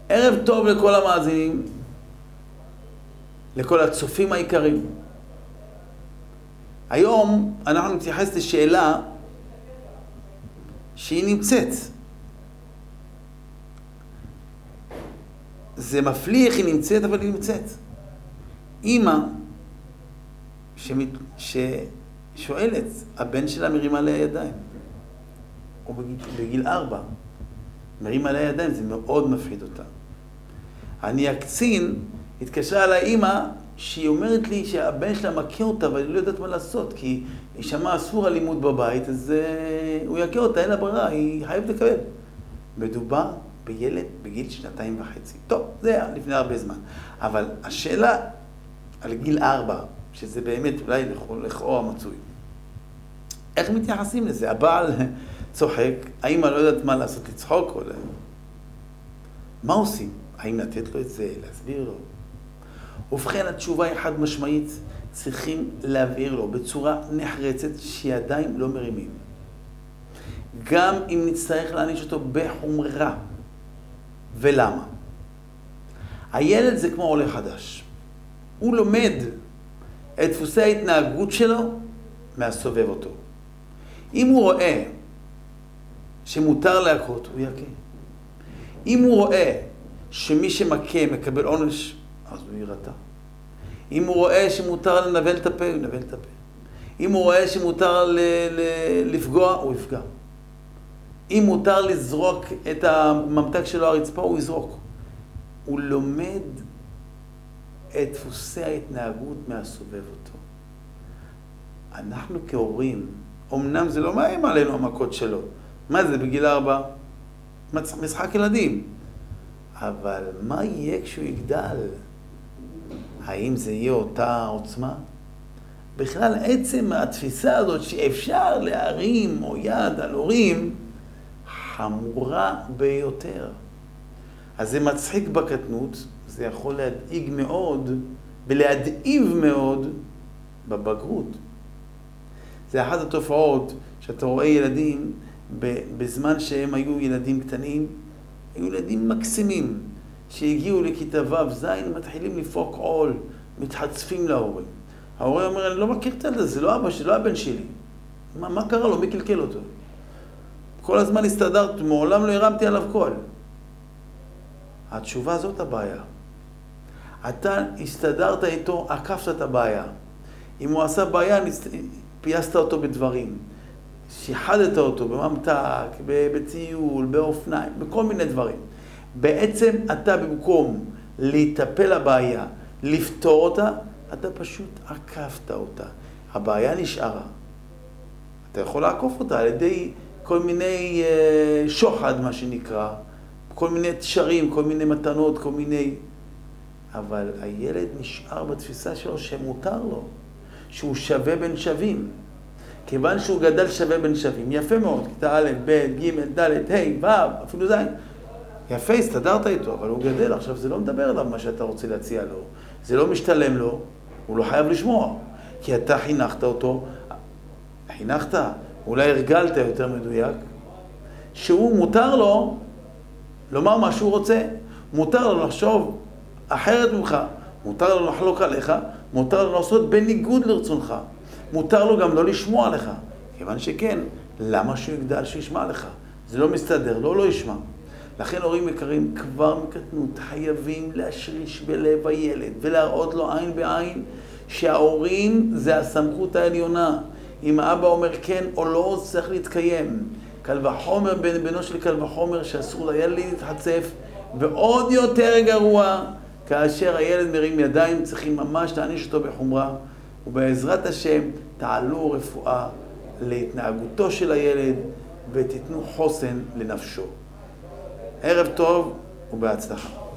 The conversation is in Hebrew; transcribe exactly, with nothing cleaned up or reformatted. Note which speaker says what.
Speaker 1: ערב טוב לכל המאזינים, לכל הצופים העיקרים. היום אנחנו נתייחס לשאלה שהיא נמצאת. זה מפליא איך היא נמצאת, אבל היא נמצאת. אמא שמת... ששואלת, הבן שלה מרים עליה ידיים. או בגיל, בגיל ארבע. מרים עליה ידיים, זה מאוד מפחיד אותה. אני הקצין, התקשרה על האמא, שהיא אומרת לי שהבן שלה מכיר אותה, אבל היא לא יודעת מה לעשות, כי היא שמעה אסור אלימות בבית, אז uh, הוא יכיר אותה, אין לה ברירה, היא חייבת לקבל. מדובר בילד בגיל שנתיים וחצי. טוב, זה היה לפני הרבה זמן. אבל השאלה על גיל ארבע, שזה באמת אולי לכאורה מצוי. איך מתייחסים לזה? הבעל צוחק, האמא לא יודעת מה לעשות, לצחוק או לא. מה עושים? האם לתת לו את זה, להסביר לו? ובכן, התשובה היא חד משמעית, צריכים להבהיר לו בצורה נחרצת שידיים לא מרימים. גם אם נצטרך להעניש אותו בחומרה. ולמה? הילד זה כמו עולה חדש. הוא לומד את דפוסי ההתנהגות שלו מהסובב אותו. אם הוא רואה שמותר להכות, הוא יכה. אם הוא רואה שמי שמכה מקבל עונש, אז הוא יירתע. אם הוא רואה שמותר לנבל את הפה, הוא ינבל את הפה. אם הוא רואה שמותר ל- ל- לפגוע, הוא יפגע. אם מותר לזרוק את הממתק שלו הרצפה, הוא יזרוק. הוא לומד את דפוסי ההתנהגות מהסובב אותו. אנחנו כהורים, אמנם זה לא מאיים עלינו המכות שלו. מה זה בגיל ארבע? משחק ילדים. אבל מה יהיה כשהוא יגדל? האם זה יהיה אותה עוצמה? בכלל עצם התפיסה הזאת שאפשר להרים או יד על הורים, חמורה ביותר. אז זה מצחיק בקטנות, זה יכול להדאיג מאוד ולהדאיב מאוד בבגרות. זה אחת התופעות שאתה רואה ילדים בזמן שהם היו ילדים קטנים, היו ילדים מקסימים שהגיעו לכיתה ו' ז', מתחילים לפרוק עול, מתחצפים להורים. ההורה אומר, אני לא מכיר את זה, זה לא אבא שלי, לא הבן שלי. מה, מה קרה לו? מי קלקל אותו? כל הזמן הסתדרת, מעולם לא הרמתי עליו קול. התשובה זאת הבעיה. אתה הסתדרת איתו, עקפת את הבעיה. אם הוא עשה בעיה, פייסת אותו בדברים. שיחדת אותו בממתק, בטיול, באופניים, בכל מיני דברים. בעצם אתה במקום להיטפל לבעיה, לפתור אותה, אתה פשוט עקפת אותה. הבעיה נשארה. אתה יכול לעקוף אותה על ידי כל מיני uh, שוחד, מה שנקרא, כל מיני תשרים, כל מיני מתנות, כל מיני... אבל הילד נשאר בתפיסה שלו שמותר לו, שהוא שווה בין שווים. כיוון שהוא גדל שווה בין שווים, יפה מאוד, כיתה א', ב', ג', ד', ה', ו', אפילו ז'. יפה, הסתדרת איתו, אבל הוא גדל, עכשיו זה לא מדבר עליו מה שאתה רוצה להציע לו. זה לא משתלם לו, הוא לא חייב לשמוע. כי אתה חינכת אותו, חינכת, אולי הרגלת יותר מדויק, שהוא מותר לו לומר מה שהוא רוצה, מותר לו לחשוב אחרת ממך, מותר לו לחלוק עליך, מותר לו לעשות בניגוד לרצונך, מותר לו גם לא לשמוע לך, כיוון שכן, למה שהוא יגדל שישמע לך? זה לא מסתדר, לא, לא ישמע. לכן הורים יקרים כבר מקטנות חייבים להשריש בלב הילד ולהראות לו עין בעין שההורים זה הסמכות העליונה. אם האבא אומר כן או לא, צריך להתקיים. קל וחומר, בן בנו של קל וחומר, שאסור לילד להתחצף, ועוד יותר גרוע, כאשר הילד מרים ידיים, צריכים ממש להעניש אותו בחומרה, ובעזרת השם תעלו רפואה להתנהגותו של הילד, ותיתנו חוסן לנפשו. ערב טוב ובהצלחה.